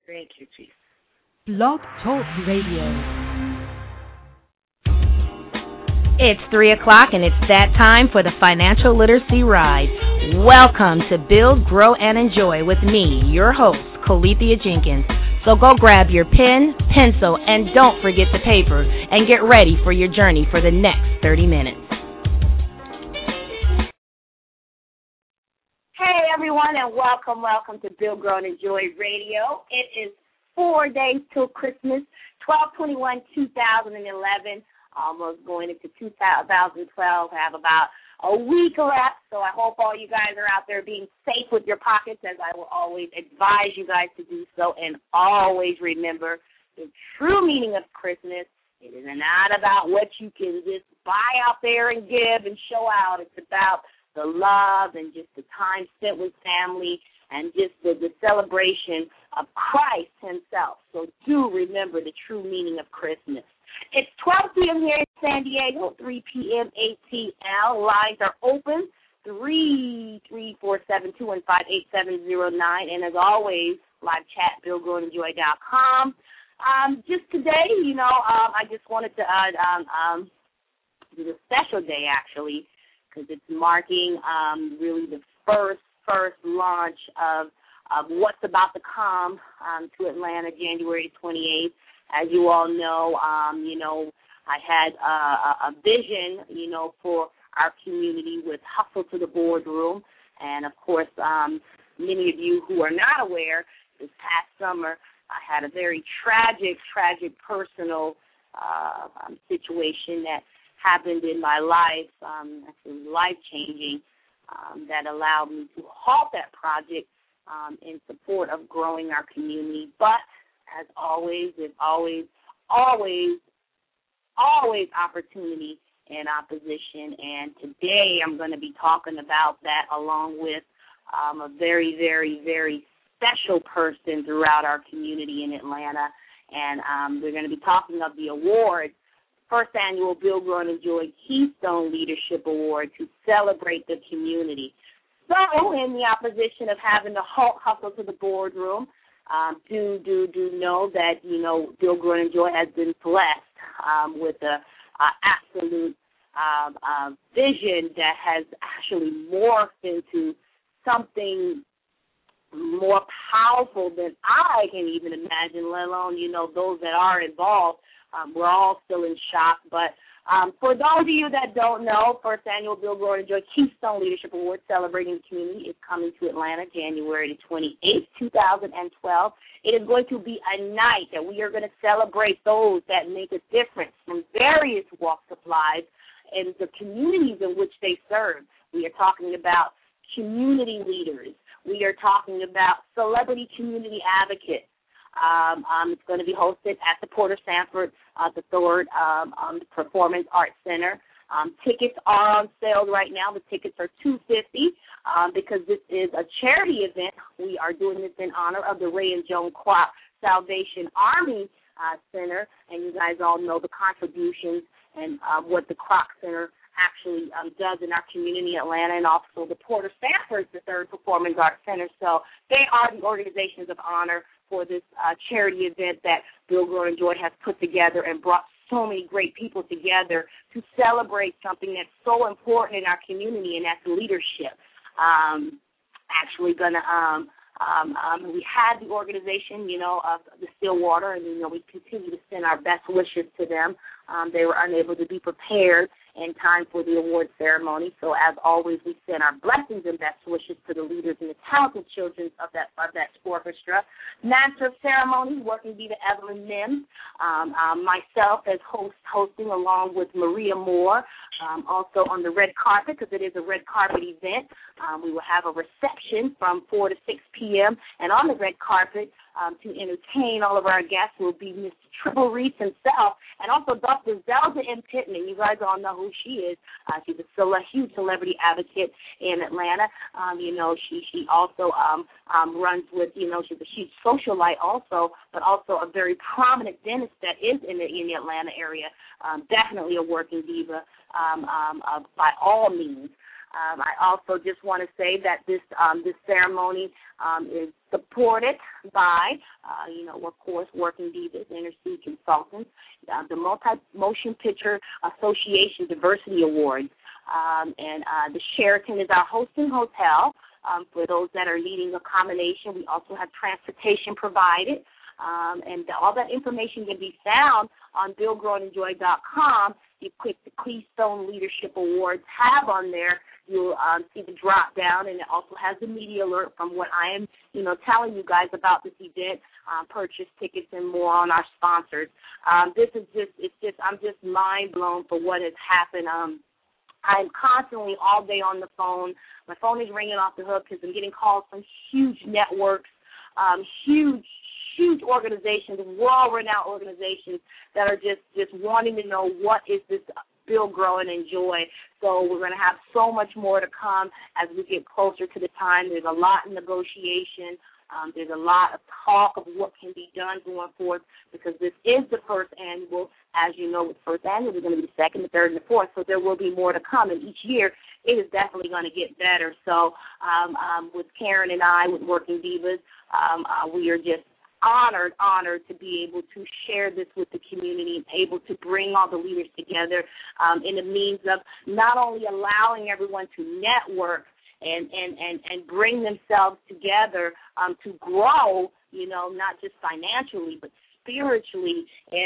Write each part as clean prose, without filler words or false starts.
Thank you, Jesus. Blog Talk Radio. It's 3 o'clock, and it's that time for the Financial Literacy Ride. Welcome to Build, Grow, and Enjoy with me, your host, Colethea Jenkins. So go grab your pen, pencil, and don't forget the paper, and get ready for your journey for the next 30 minutes. Hey, everyone, and welcome to Build, Grow, and Enjoy Radio. It is 4 days till Christmas, 12/21/2011. Almost going into 2012. I have about a week left, so I hope all you guys are out there being safe with your pockets, as I will always advise you guys to do so. And always remember the true meaning of Christmas. It is not about what you can just buy out there and give and show out. It's about the love and just the time spent with family and just the celebration of Christ himself. So do remember the true meaning of Christmas. It's 12 p.m. here in San Diego, 3 p.m. ATL. Lines are open, 334-721-587009. And as always, live chat, BuildGrowAndEnjoy.com. Just today, I just wanted to do a special day, actually, because it's marking really the first launch of what's about to come to Atlanta, January 28th. As you all know, I had a vision, for our community with Hustle to the Boardroom. And, of course, many of you who are not aware, this past summer I had a very tragic personal situation that happened in my life, actually life-changing, that allowed me to halt that project in support of growing our community. But as always, there's always opportunity in opposition. And today I'm going to be talking about that along with a very, very, very special person throughout our community in Atlanta. And we're going to be talking of the award, first annual Build, Grow, and Enjoy Keystone Leadership Award to celebrate the community. So in the opposition of having to hustle to the boardroom, do know that, Build, Grow, and Enjoy has been blessed with an absolute vision that has actually morphed into something more powerful than I can even imagine, let alone, those that are involved. We're all still in shock. But for those of you that don't know, first annual Build, Grow, and Enjoy Keystone Leadership Award celebrating the community is coming to Atlanta January 28th, 2012. It is going to be a night that we are going to celebrate those that make a difference from various walks of life and the communities in which they serve. We are talking about community leaders. We are talking about celebrity community advocates. It's going to be hosted at the Porter Sanford III Performance Arts Center. Tickets are on sale right now. The tickets are $250 because this is a charity event. We are doing this in honor of the Ray and Joan Kroc Salvation Army Center, and you guys all know the contributions and what the Kroc Center actually does in our community in Atlanta, and also the Porter Sanford III Performance Arts Center. So they are the organizations of honor for this charity event that Build, Grow, and Enjoy has put together and brought so many great people together to celebrate something that's so important in our community, and that's leadership. Actually going to, we had the organization, of the Stillwater, and, we continue to send our best wishes to them. They were unable to be prepared in time for the award ceremony. So as always, we send our blessings and best wishes to the leaders and the talented children of that orchestra. Master of ceremony, working be to Evelyn Mims. Myself as hosting along with Maria Moore. Also on the red carpet, because it is a red carpet event. We will have a reception from 4 to 6 p.m. And on the red carpet, to entertain all of our guests will be Mr. Triple Reese himself, and also Dr. Zelda M. Pittman. You guys all know who she is. She's a huge celebrity advocate in Atlanta. She also runs with, she's a huge socialite also, but also a very prominent dentist that is in the Atlanta area. Definitely a working diva by all means. I also just want to say that this ceremony is supported by, of course, Working Divas, Intercede Consultants, the Motion Picture Association Diversity Awards, and the Sheraton is our hosting hotel. For those that are needing accommodation, we also have transportation provided. And all that information can be found on BuildGrowAndEnjoy.com. You click the Keystone Leadership Awards tab on there. You'll see the drop down, and it also has the media alert from what I am, telling you guys about this event, purchase tickets and more on our sponsors. I'm just mind blown for what has happened. I'm constantly all day on the phone. My phone is ringing off the hook because I'm getting calls from huge networks, huge organizations, world-renowned organizations that are just wanting to know what is this Build, Grow, and Enjoy. So we're going to have so much more to come as we get closer to the time. There's a lot in negotiation. There's a lot of talk of what can be done going forward because this is the first annual. As you know, with the first annual, there's going to be the second, the third, and the fourth. So there will be more to come, and each year it is definitely going to get better. So with Karen and I, with Working Divas, we are just honored to be able to share this with the community and able to bring all the leaders together in the means of not only allowing everyone to network and bring themselves together to grow, not just financially but spiritually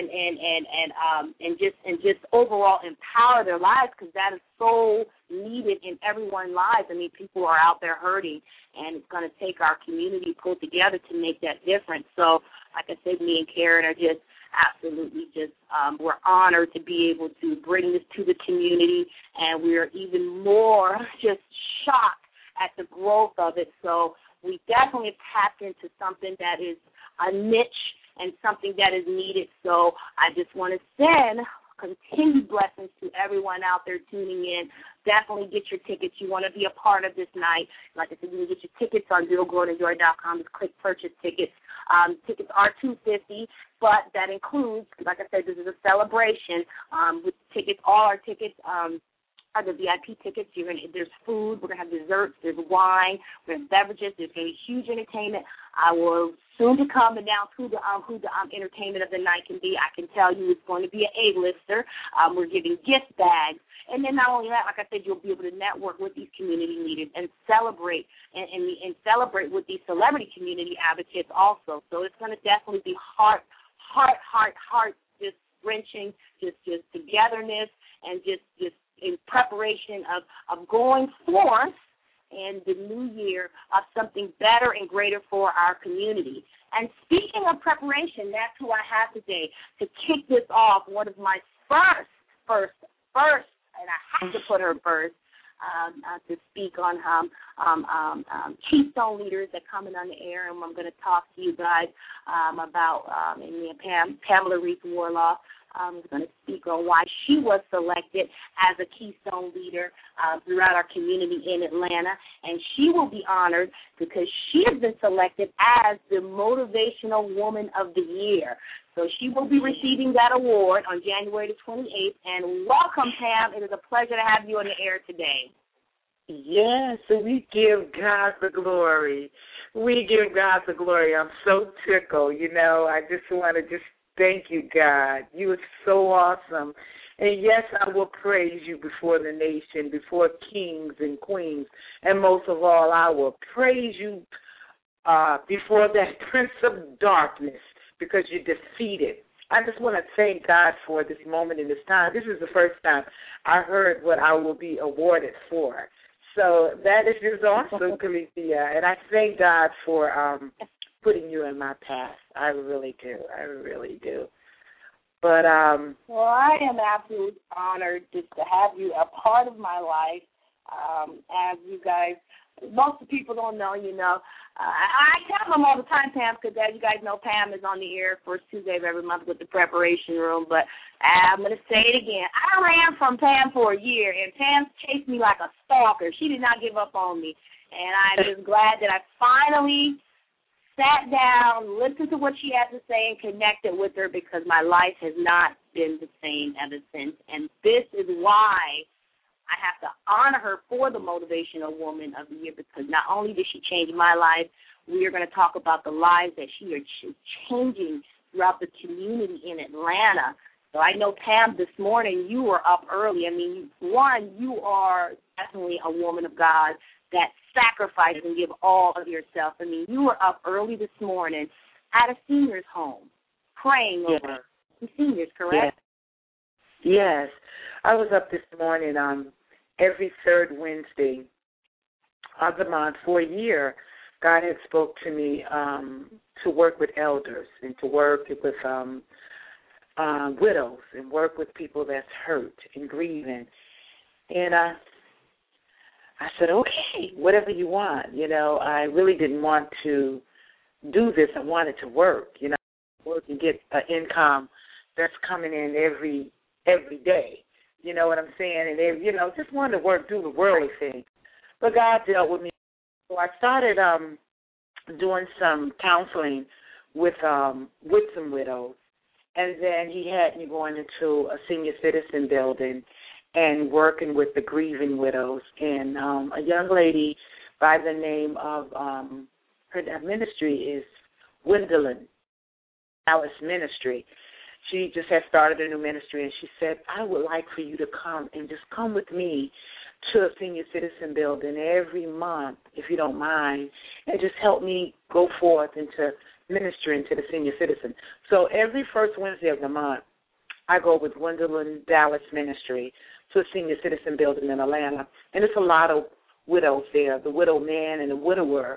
and just overall empower their lives, because that is so needed in everyone's lives. I mean, people are out there hurting, and it's going to take our community pulled together to make that difference. So, like I said, me and Karen are just absolutely we're honored to be able to bring this to the community, and we're even more just shocked at the growth of it. So we definitely have tapped into something that is a niche and something that is needed. So I just want to send continued blessings to everyone out there tuning in. Definitely get your tickets. You want to be a part of this night. Like I said, you can get your tickets on BuildGrowAndEnjoy.com. Just click purchase tickets. Tickets are $250, but that includes, like I said, this is a celebration with tickets. All our tickets are the VIP tickets. There's food. We're going to have desserts. There's wine. We're going to have beverages. There's going to be huge entertainment. I will soon to come announce who the entertainment of the night can be. I can tell you it's going to be an A-lister. We're giving gift bags. And then not only that, like I said, you'll be able to network with these community leaders and celebrate and celebrate with these celebrity community advocates also. So it's going to definitely be heart just wrenching, just togetherness, and just in preparation of going forth in the new year of something better and greater for our community. And speaking of preparation, that's who I have today to kick this off. One of my first, and I have to put her first, to speak on Keystone leaders that coming on the air, and I'm going to talk to you guys about Pamela Reese Warlock. I'm going to speak on why she was selected as a Keystone leader throughout our community in Atlanta, and she will be honored because she has been selected as the Motivational Woman of the Year. So she will be receiving that award on January the 28th. And welcome, Pam. It is a pleasure to have you on the air today. Yes, we give God the glory. We give God the glory. I'm so tickled. I just want to thank you, God. You are so awesome. And, yes, I will praise you before the nation, before kings and queens. And most of all, I will praise you before that prince of darkness, because you're defeated. I just want to thank God for this moment in this time. This is the first time I heard what I will be awarded for. So that is just awesome, Calesia. And I thank God for putting you in my path. I really do. But well, I am absolutely honored just to have you a part of my life. As you guys, most of the people don't know, I tell them all the time, Pam, because as you guys know, Pam is on the air first Tuesday of every month with the preparation room. But I'm going to say it again. I ran from Pam for a year, and Pam chased me like a stalker. She did not give up on me. And I'm just glad that I finally sat down, listened to what she had to say, and connected with her, because my life has not been the same ever since. And this is why I have to honor her for the Motivational Woman of the Year, because not only did she change my life, we are going to talk about the lives that she is changing throughout the community in Atlanta. So I know, Pam, this morning you were up early. I mean, one, you are definitely a woman of God that sacrifices and give all of yourself. I mean, you were up early this morning at a senior's home praying over the seniors, correct? Yes. I was up this morning every third Wednesday of the month for a year. God had spoke to me to work with elders and to work with widows and work with people that's hurt and grieving. And I said, okay, whatever you want. You know, I really didn't want to do this. I wanted to work, you know, work and get an income that's coming in every day. You know what I'm saying? And, they, you know, just wanted to work, do the worldly thing. But God dealt with me. So I started doing some counseling with some widows. And then he had me going into a senior citizen building and working with the grieving widows. And a young lady by the name of, her ministry is Gwendolyn Dallas Ministry. She just had started a new ministry, and she said, I would like for you to come and just come with me to a senior citizen building every month, if you don't mind, and just help me go forth into ministering to the senior citizen. So every first Wednesday of the month, I go with Gwendolyn Dallas Ministry to a senior citizen building in Atlanta, and it's a lot of widows there, the widow man and the widower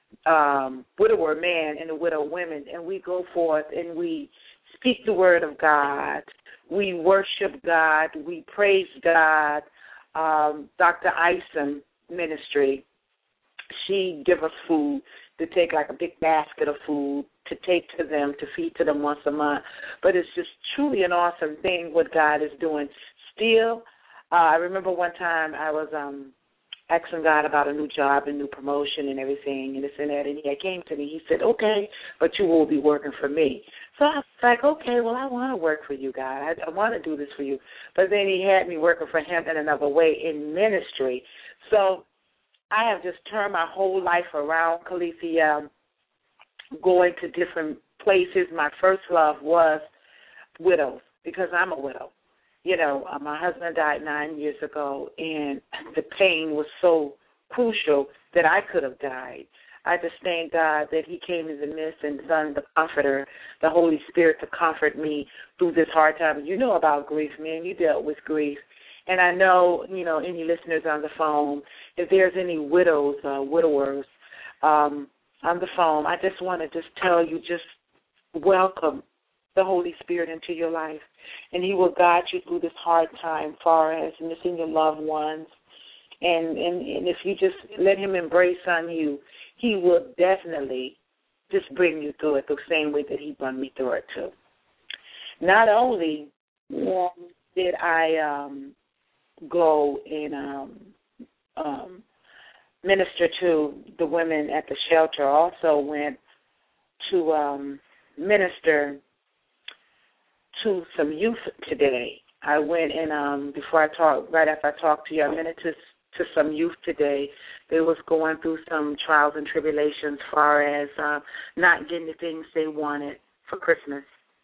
man and the widow women, and we go forth and we speak the word of God. We worship God. We praise God. Dr. Ison Ministry, she give us food to take, like a big basket of food to take to them, to feed to them once a month. But it's just truly an awesome thing what God is doing. Still, I remember one time I was asking God about a new job and new promotion and everything and this and that, and he came to me. He said, okay, but you will be working for me. So I was like, okay, well, I want to work for you, God. I want to do this for you. But then he had me working for him in another way in ministry. So I have just turned my whole life around, Calithia, going to different places. My first love was widows because I'm a widow. You know, my husband died 9 years ago, and the pain was so crucial that I could have died. I just thank God that he came in the midst and sent the Comforter, the Holy Spirit, to comfort me through this hard time. You know about grief, man. You dealt with grief. And I know, you know, any listeners on the phone, if there's any widows, widowers on the phone, I just want to just tell you, just welcome the Holy Spirit into your life, and he will guide you through this hard time far as missing your loved ones. And if you just let him embrace on you, he will definitely just bring you through it the same way that he brought me through it too. Not only did I go and minister to the women at the shelter, I also went to minister to some youth today. I went and right after I talked to you, I ministered to some youth today. They was going through some trials and tribulations as far as not getting the things they wanted for Christmas,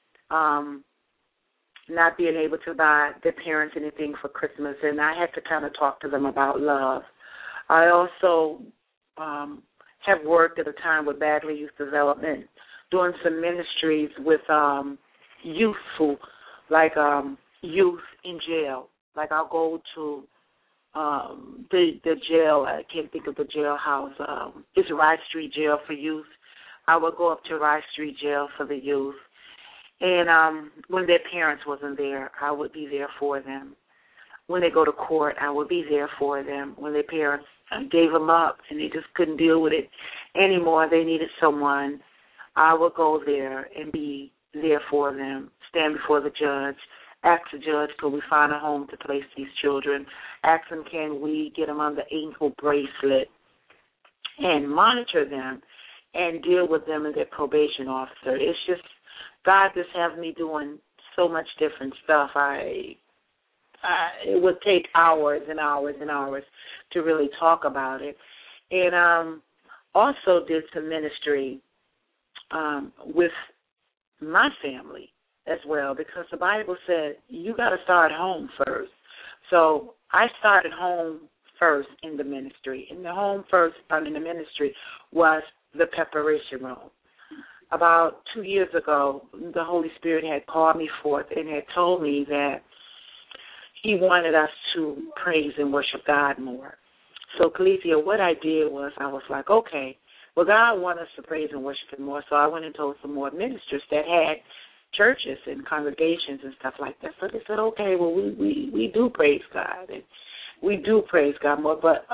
not being able to buy their parents anything for Christmas, and I had to kind of talk to them about love. I also have worked at a time with Bagley Youth Development, doing some ministries with youthful, like youth in jail. Like I'll go to the jail, I can't think of the jailhouse. It's Rice Street Jail for youth. I would go up to Rice Street Jail for the youth. And when their parents wasn't there, I would be there for them. When they go to court, I would be there for them. When their parents gave them up and they just couldn't deal with it anymore, they needed someone, I would go there and be there for them, stand before the judge, ask the judge, could we find a home to place these children? Ask them, can we get them on the ankle bracelet and monitor them and deal with them and their probation officer. It's just, God just has me doing so much different stuff. I it would take hours and hours and hours to really talk about it. And also did some ministry with my family as well, because the Bible said you got to start home first. So I started home first in the ministry. And the home first in the ministry was the preparation room. About 2 years ago, the Holy Spirit had called me forth and had told me that he wanted us to praise and worship God more. So, Calesia, what I did was I was like, okay, well, God wanted us to praise and worship him more, so I went and told some more ministers that had churches and congregations and stuff like that. So they said, okay, well, we do praise God, and we do praise God more. But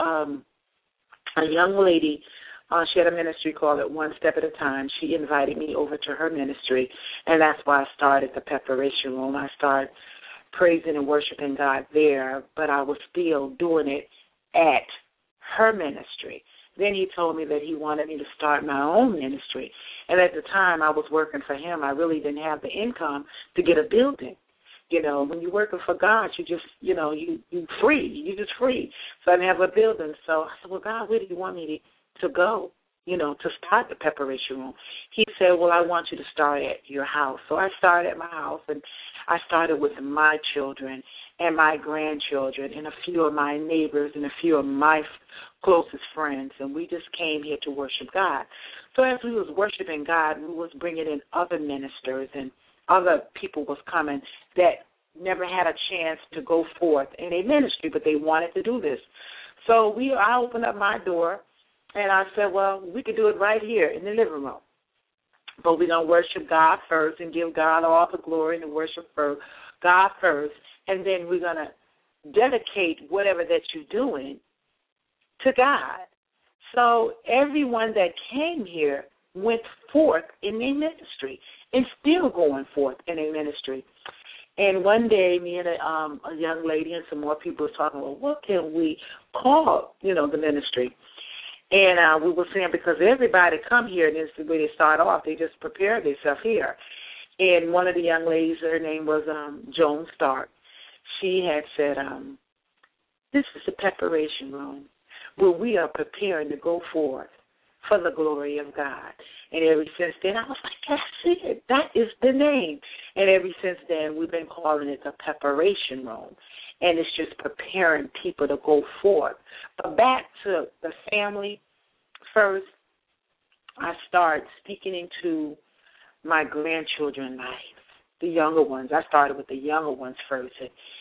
a young lady, she had a ministry called it One Step at a Time. She invited me over to her ministry, and that's why I started the preparation room. I started praising and worshiping God there, but I was still doing it at her ministry. Then he told me that he wanted me to start my own ministry. And at the time I was working for him, I really didn't have the income to get a building. You know, when you're working for God, you just, you know, you free. You're just free. So I didn't have a building. So I said, well, God, where do you want me to go, you know, to start the preparation room? He said, well, I want you to start at your house. So I started at my house, and I started with my children and my grandchildren and a few of my neighbors and a few of my closest friends, and we just came here to worship God. So as we was worshiping God, we was bringing in other ministers, and other people was coming that never had a chance to go forth in a ministry, but they wanted to do this. So I opened up my door, and I said, well, we could do it right here in the living room. But we're going to worship God first and give God all the glory and worship God first, and then we're going to dedicate whatever that you're doing to God. So everyone that came here went forth in their ministry and still going forth in their ministry. And one day, me and a young lady and some more people were talking, well, what can we call, you know, the ministry? And we were saying, because everybody come here, and this is the way they start off, they just prepare themselves here. And one of the young ladies, her name was Joan Stark. She had said, this is the preparation room where we are preparing to go forth for the glory of God. And ever since then, I was like, that's it. That is the name. And ever since then, we've been calling it the preparation room. And it's just preparing people to go forth. But back to the family first, I started speaking into my grandchildren's life, the younger ones. I started with the younger ones first,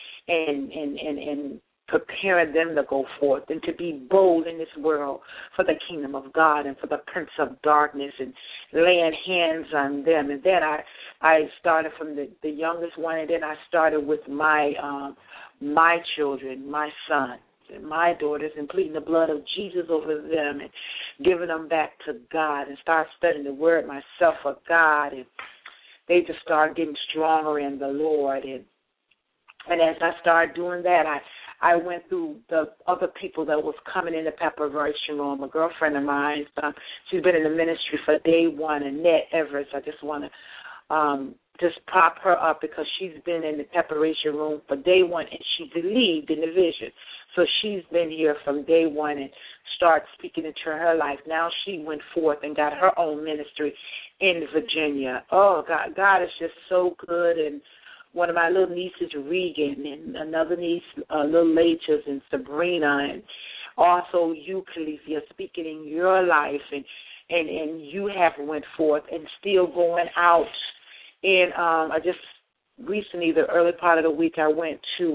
and preparing them to go forth and to be bold in this world for the kingdom of God and for the prince of darkness, and laying hands on them. And then I started from the youngest one, and then I started with my children, my sons and my daughters, and pleading the blood of Jesus over them and giving them back to God, and start studying the word myself for God. And they just started getting stronger in the Lord. And as I started doing that, I went through the other people that was coming in the preparation room. A girlfriend of mine, she's been in the ministry for day one, Annette Everett. I just want to just prop her up, because she's been in the preparation room for day one, and she believed in the vision. So she's been here from day one and started speaking into her life. Now she went forth and got her own ministry in Virginia. Oh, God is just so good. And one of my little nieces, Regan, and another niece, little Laches, and Sabrina, and also you, Calesia, speaking in your life, and you have went forth and still going out. And I just recently, the early part of the week, I went to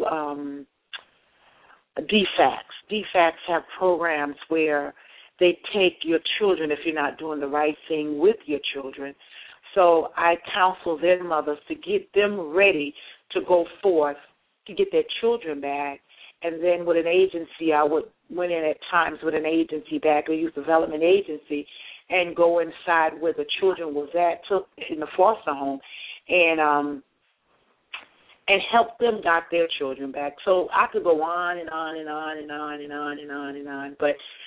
DFACS. DFACS have programs where they take your children if you're not doing the right thing with your children. So I counsel their mothers to get them ready to go forth to get their children back. And then with an agency, I went in at times with an agency back, a youth development agency, and go inside where the children was at, took in the foster home, and help them got their children back. So I could go on and on and on and on and on and on and on. But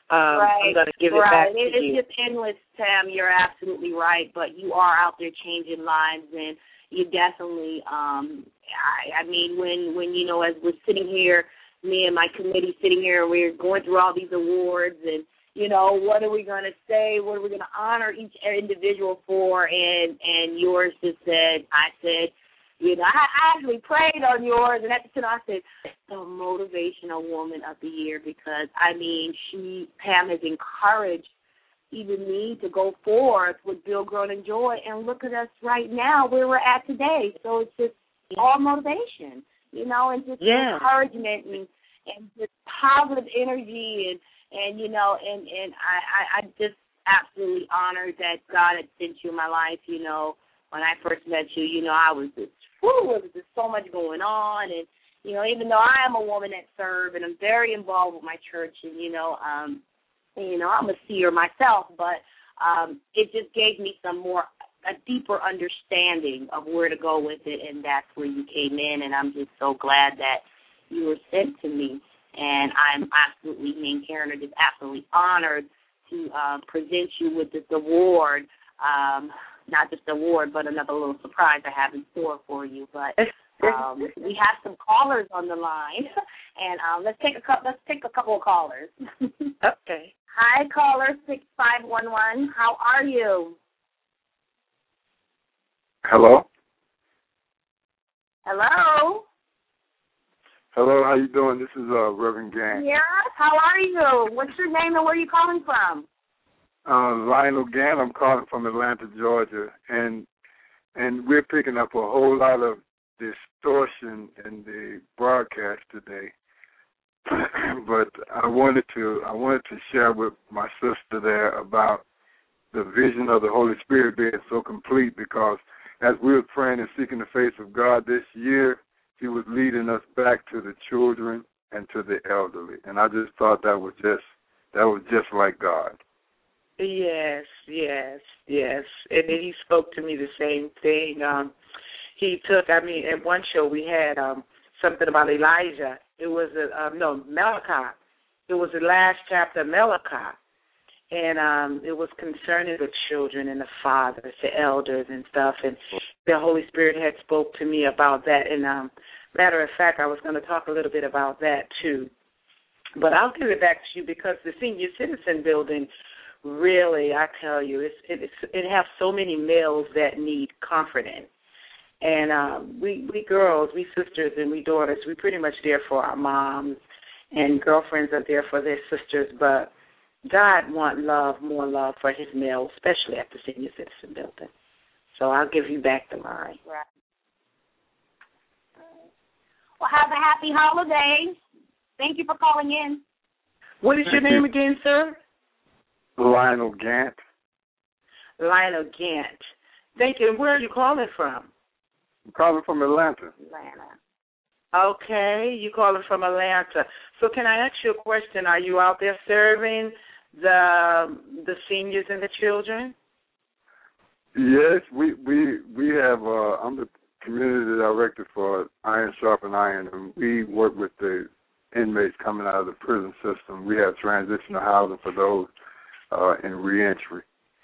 I'm going to give it back to you. It's just endless, Tam. You're absolutely right. But you are out there changing lives, and you definitely, I mean, when you know, as we're sitting here, me and my committee sitting here, we're going through all these awards, and, you know, what are we going to say? What are we going to honor each individual for? And yours just said, I said, you know, I actually prayed on yours, and at the time I said, the Motivational Woman of the Year, because, I mean, Pam has encouraged even me to go forth with Build, Grow, and Enjoy, and look at us right now where we're at today. So it's just all motivation, you know, and just encouragement and just positive energy and you know, and I just absolutely honored that God had sent you in my life. You know, when I first met you, you know, I was just, there was just so much going on, and, you know, even though I am a woman that serves and I'm very involved with my church, and, you know, I'm a seer myself, but it just gave me a deeper understanding of where to go with it, and that's where you came in, and I'm just so glad that you were sent to me, and I'm absolutely, me and Karen are just absolutely honored to present you with this award, not just an award, but another little surprise I have in store for you, but we have some callers on the line, and let's take a couple of callers. Okay. Hi, caller 6511. How are you? Hello. Hello. Hello. How you doing? This is Reverend Gant. Yes. How are you? What's your name and where are you calling from? Lionel Gant. I'm calling from Atlanta, Georgia, and we're picking up a whole lot of distortion in the broadcast today. But I wanted to share with my sister there about the vision of the Holy Spirit being so complete, because as we were praying and seeking the face of God this year, He was leading us back to the children and to the elderly, and I just thought that was just like God. Yes. And then He spoke to me the same thing. He took, at one show we had something about Elijah. It was Malachi. It was the last chapter of Malachi, and it was concerning the children and the fathers, the elders and stuff. And the Holy Spirit had spoke to me about that. And matter of fact, I was going to talk a little bit about that too. But I'll give it back to you, because the senior citizen building, really, I tell you, it has so many males that need comforting. And we girls, we sisters, and we daughters, we pretty much there for our moms, and girlfriends are there for their sisters. But God wants love, more love for His males, especially at the senior citizen building. So I'll give you back the line. Right. Well, have a happy holiday. Thank you for calling in. What is your name again, sir? Lionel Gant. Lionel Gant. Thank you. And where are you calling from? I'm calling from Atlanta. Okay, you calling from Atlanta. So can I ask you a question? Are you out there serving the seniors and the children? Yes, we have. I'm the community director for Iron Sharpen Iron, and we work with the inmates coming out of the prison system. We have transitional housing for those in reentry.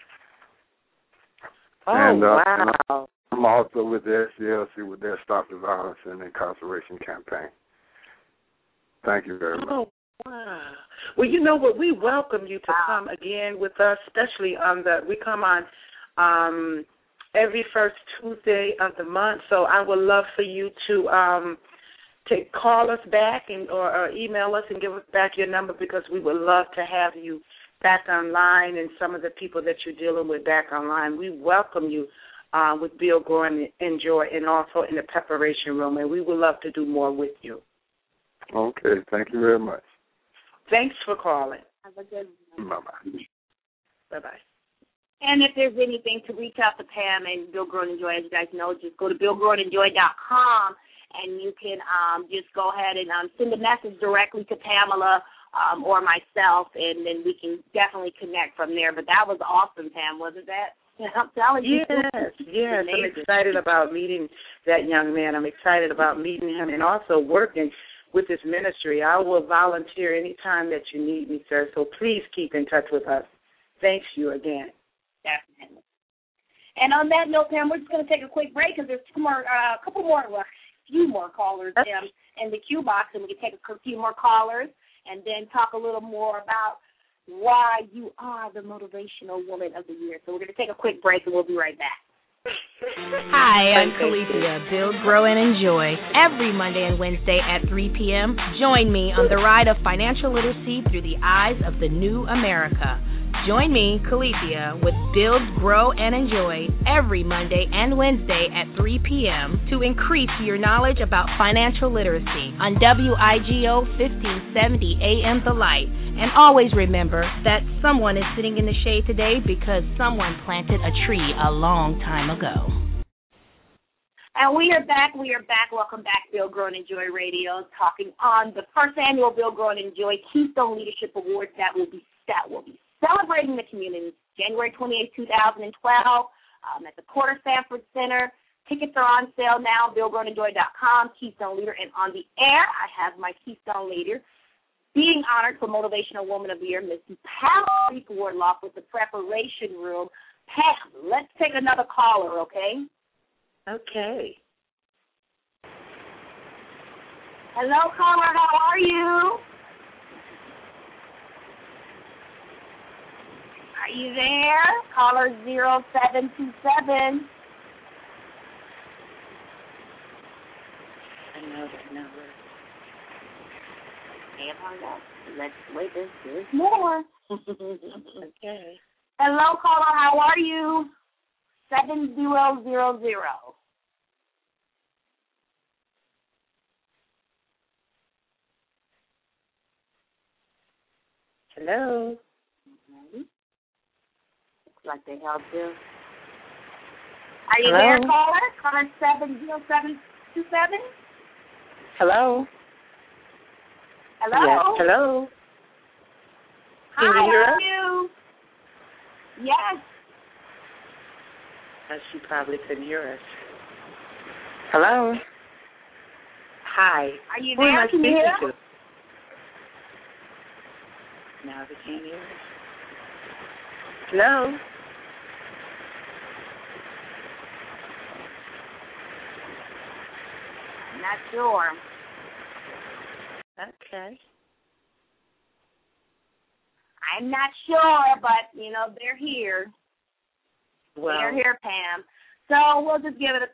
Oh, and, wow. I'm also with the SCLC with their Stop the Violence and Incarceration campaign. Thank you very much. Oh, wow. Well, you know what? We welcome you to come again with us, especially we come on every first Tuesday of the month. So I would love for you to call us back or email us and give us back your number, because we would love to have you back online, and some of the people that you're dealing with back online. We welcome you with Build, Grow, and Enjoy, and also in the preparation room, and we would love to do more with you. Okay, thank you very much. Thanks for calling. Have a good one. Bye-bye. Bye-bye. And if there's anything to reach out to Pam and Build, Grow, and Enjoy, as you guys know, just go to buildgrowandenjoy.com, and you can just go ahead and send a message directly to Pamela or myself, and then we can definitely connect from there. But that was awesome, Pam, wasn't that? I'm telling you. Yes. I'm excited about meeting that young man. I'm excited about meeting him and also working with this ministry. I will volunteer anytime that you need me, sir. So please keep in touch with us. Thanks you again. Definitely. And on that note, Pam, we're just going to take a quick break because there's a few more callers in the queue box, and we can take a few more callers and then talk a little more about why you are the motivational woman of the year. So we're going to take a quick break, and we'll be right back. Hi, I'm Calethea, Build, Grow, and Enjoy. Every Monday and Wednesday at 3 p.m., join me on the ride of financial literacy through the eyes of the new America. Join me, Calethea, with Build, Grow, and Enjoy every Monday and Wednesday at 3 p.m. to increase your knowledge about financial literacy on WIGO 1570 AM The Light. And always remember that someone is sitting in the shade today because someone planted a tree a long time ago. And we are back. Welcome back, Build, Grow, and Enjoy Radio, talking on the first annual Build, Grow, and Enjoy Keystone Leadership Awards that will be celebrating the community January 28, 2012 at the Porter Sanford Center. Tickets are on sale now, BuildGrowAndEnjoy.com, Keystone Leader. And on the air, I have my Keystone Leader being honored for Motivational Woman of the Year, Ms. Pam Wardlock with the Preparation Room. Pam, let's take another caller, okay? Okay. Hello, caller. How are you? Are you there? Caller 0727. Another number. Let's wait. There's more. Okay. Hello, caller. How are you? 7000. Hello. Like they held you. Are you Hello? there, caller? Caller 70727? Hello. Hello? Yes, hello. Hi, Can you hear how us? are you? Yes. She probably couldn't hear us. Hello. Hi. Are you Who am there? I Can you speaking hear us? to? Now they can't hear us. Hello. Not sure. Okay. I'm not sure, but, they're here. Well, They're here, Pam. So we'll just give it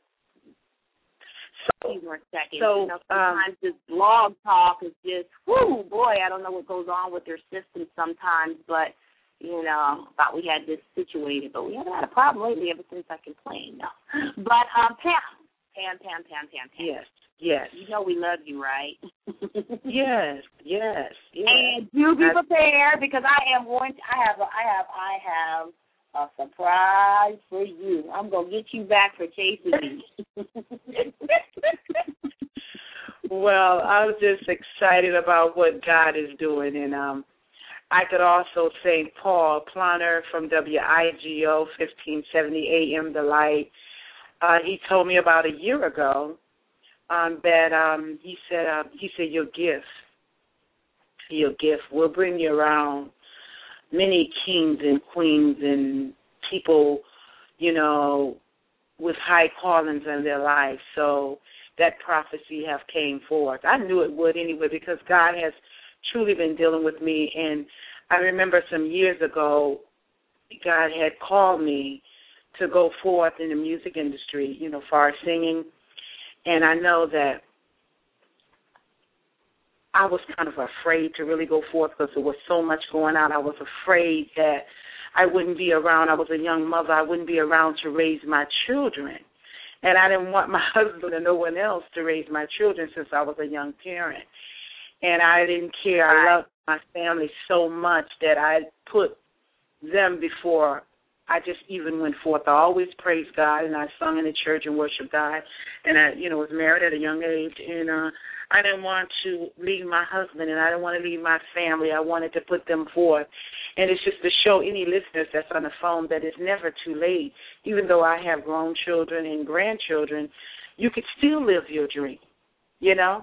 a few more seconds. Sometimes this blog talk is just, I don't know what goes on with their system sometimes, but, thought we had this situated. But we haven't had a problem lately ever since I complained. No. But, Pam. Yes. You know we love you, right? Yes. And do be prepared because I have a surprise for you. I'm gonna get you back for chasing me. Well, I'm just excited about what God is doing, and I could also thank Paul Planner from WIGO 1570 AM The Light. He told me about a year ago that he said your gift will bring you around many kings and queens and people, with high callings in their lives. So that prophecy have came forth. I knew it would anyway because God has truly been dealing with me. And I remember some years ago, God had called me to go forth in the music industry, for singing. And I know that I was kind of afraid to really go forth because there was so much going on. I was afraid that I wouldn't be around. I was a young mother. I wouldn't be around to raise my children. And I didn't want my husband or no one else to raise my children since I was a young parent. And I didn't care. I loved my family so much that I put them before I just even went forth. I always praised God, and I sung in the church and worshiped God. And I, was married at a young age, and I didn't want to leave my husband, and I didn't want to leave my family. I wanted to put them forth. And it's just to show any listeners that's on the phone that it's never too late. Even though I have grown children and grandchildren, you could still live your dream, So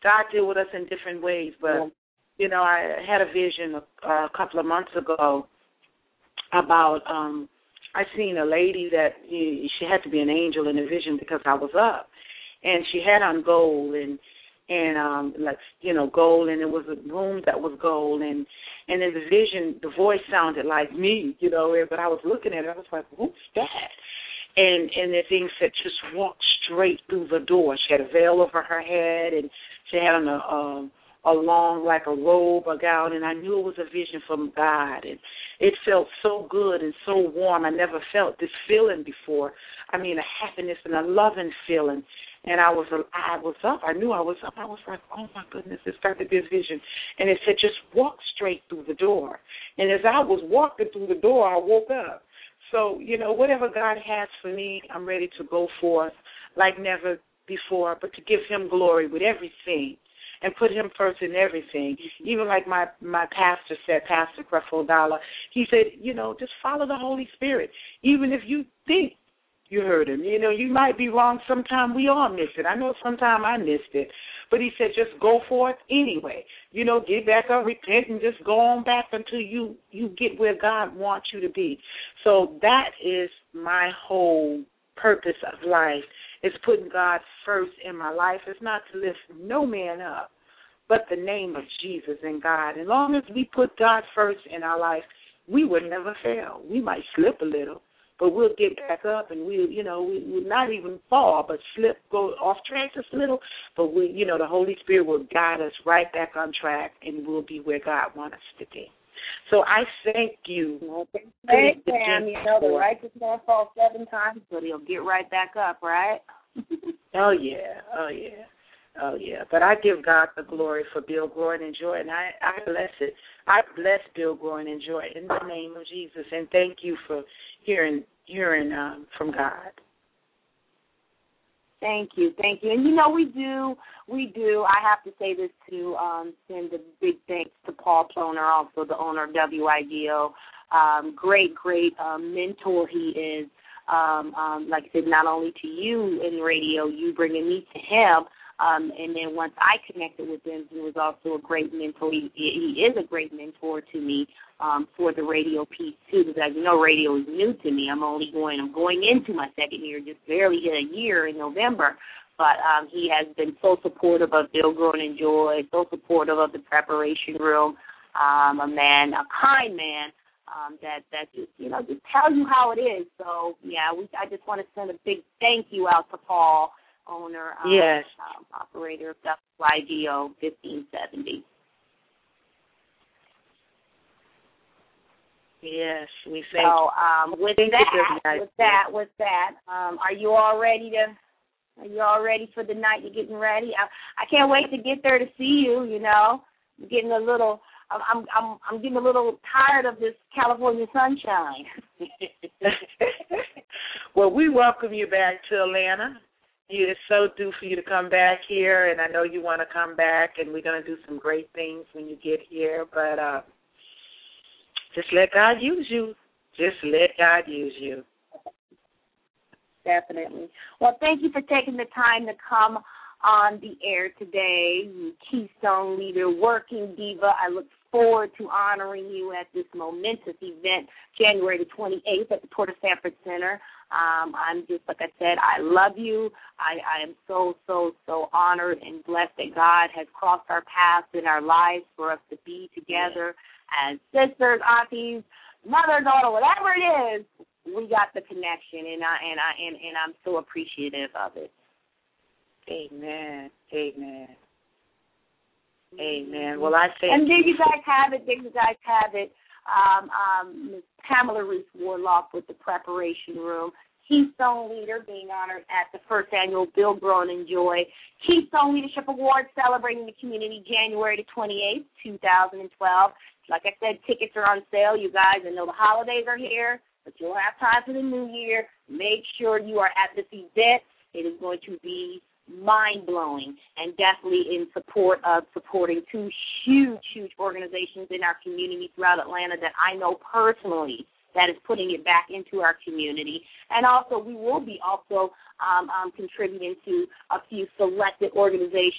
God deal with us in different ways, but, you know, I had a vision a couple of months ago about I seen a lady that she had to be an angel in a vision because I was up, and she had on gold and like, you know, gold, and it was a room that was gold, and in the vision the voice sounded like me, you know, but I was looking at it, I was like, who's that? And the thing said, just walk straight through the door. She had a veil over her head, and she had on a long, like a robe, a gown, and I knew it was a vision from God. And it felt so good and so warm. I never felt this feeling before. I mean, a happiness and a loving feeling. And I was up. I knew I was up. I was like, oh, my goodness, it started to be a vision. And it said, just walk straight through the door. And as I was walking through the door, I woke up. So, you know, whatever God has for me, I'm ready to go forth like never before, but to give him glory with everything and put him first in everything. Even like my pastor said, Pastor Creflo Dollar, he said, you know, just follow the Holy Spirit. Even if you think you heard him, you know, you might be wrong. Sometimes we all miss it. I know sometimes I missed it. But he said, just go forth anyway. You know, get back up, repent, and just go on back until you get where God wants you to be. So that is my whole purpose of life, is putting God first in my life. It's not to lift no man up, but the name of Jesus and God. As long as we put God first in our life, we would never fail. We might slip a little, but we'll get back up, and we'll not even fall, but slip, go off track just a little. But the Holy Spirit will guide us right back on track, and we'll be where God wants us to be. So I thank you. Thank you, Pam. You know, the righteous man falls 7 times, but he'll get right back up, right? Oh yeah. But I give God the glory for Build, Grow, and Enjoy, and I bless it. I bless Build, Grow, and Enjoy in the name of Jesus, and thank you for hearing from God. Thank you. And you know, we do. I have to say this too. Send a big thanks to Paul Ploner, also the owner of WIDO. Great mentor he is. Like I said, not only to you in radio, you bringing me to him. And then once I connected with him, he was also a great mentor. He is a great mentor to me for the radio piece, too, because as you know, radio is new to me. I'm going into my second year, just barely hit a year in November. But he has been so supportive of Build, Grow, and Enjoy, so supportive of the preparation room, a kind man. That just tells you how it is. So, yeah, I just want to send a big thank you out to Paul, owner, yes. Operator of WIDO 1570. Yes, we thank you. So, with that, are you all ready for the night? You're getting ready? I can't wait to get there to see you. You know, I'm getting a little. I'm getting a little tired of this California sunshine. Well, we welcome you back to Atlanta. It's so due for you to come back here, and I know you want to come back, and we're going to do some great things when you get here. But just let God use you. Definitely. Well, thank you for taking the time to come on the air today, you Keystone Leader, Working Diva. I look forward to honoring you at this momentous event, January the 28th at the Port of Sanford Center. I'm just, like I said, I love you. I am so honored and blessed that God has crossed our paths in our lives for us to be together as sisters, aunties, mother, daughter, whatever it is. We got the connection, and I'm so appreciative of it. Amen. Well, I say. And there you guys have it. Ms. Pamela Reese Warlock with the Preparation Room. Keystone Leader being honored at the first annual Build, Grow, and Enjoy Keystone Leadership Award, celebrating the community January the 28th, 2012. Like I said, tickets are on sale. You guys, I know the holidays are here, but you'll have time for the new year. Make sure you are at this event. It is going to be mind-blowing, and definitely in support of supporting 2 huge organizations in our community throughout Atlanta that I know personally that is putting it back into our community. And also, we will be also contributing to a few selected organizations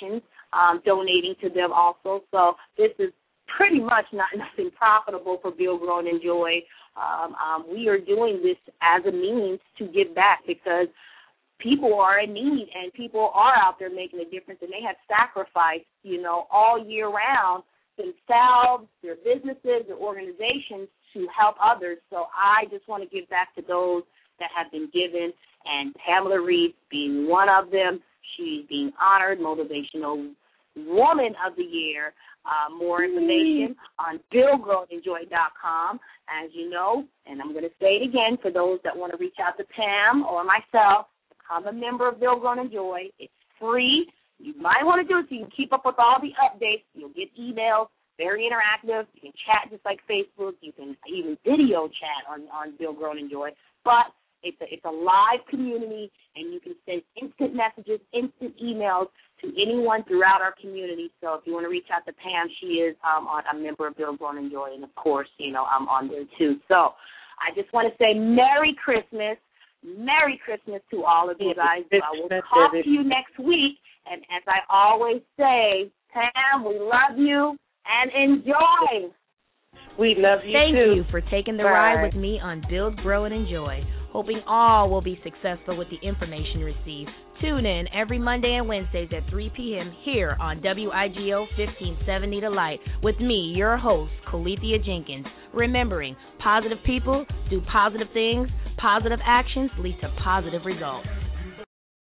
donating to them also. So this is pretty much nothing profitable for Build, Grow, and Enjoy. We are doing this as a means to give back because people are in need and people are out there making a difference, and they have sacrificed, all year round themselves, their businesses, their organizations to help others. So I just want to give back to those that have been given, and Pamela Reed being one of them. She's being honored, Motivational Woman of the Year. More information on BuildGrowAndEnjoy.com. As you know, and I'm going to say it again for those that want to reach out to Pam or myself, become a member of Build, Grow, and Enjoy. It's free. You might want to do it so you can keep up with all the updates. You'll get emails, very interactive. You can chat just like Facebook. You can even video chat on Build, Grow, and Enjoy. But it's a live community, and you can send instant messages, instant emails to anyone throughout our community. So if you want to reach out to Pam, she is a member of Build, Grow, and Enjoy, and of course, I'm on there too. So I just want to say Merry Christmas. Merry Christmas to all of you guys. I will talk to you next week. And as I always say, Pam, we love you and enjoy. We love you Thank too. Thank you for taking the ride with me on Build, Grow, and Enjoy. Hoping all will be successful with the information received. Tune in every Monday and Wednesdays at 3 p.m. here on WIGO 1570 The Light with me, your host, Colethea Jenkins. Remembering, positive people do positive things, positive actions lead to positive results.